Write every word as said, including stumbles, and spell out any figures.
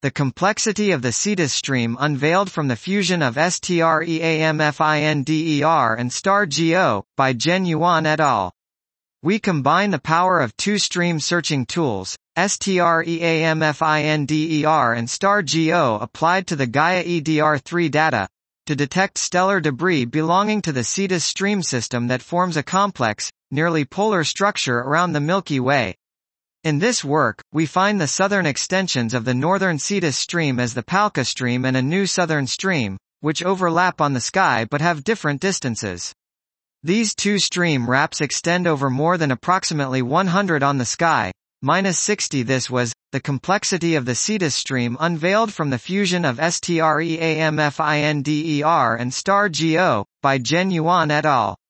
The complexity of the Cetus stream unveiled from the fusion of STREAMFINDER and STAR-GEO, by Zhen Yuan et al. We combine the power of two stream searching tools, STREAMFINDER and STAR-GEO applied to the Gaia E D R three data, to detect stellar debris belonging to the Cetus stream system that forms a complex, nearly polar structure around the Milky Way. In this work, we find the southern extensions of the northern Cetus stream as the Palka stream and a new southern stream, which overlap on the sky but have different distances. These two stream wraps extend over more than approximately one hundred on the sky, minus sixty. This was the complexity of the Cetus stream unveiled from the fusion of STREAMFINDER and STAR-GEO, by Zhen Yuan et al.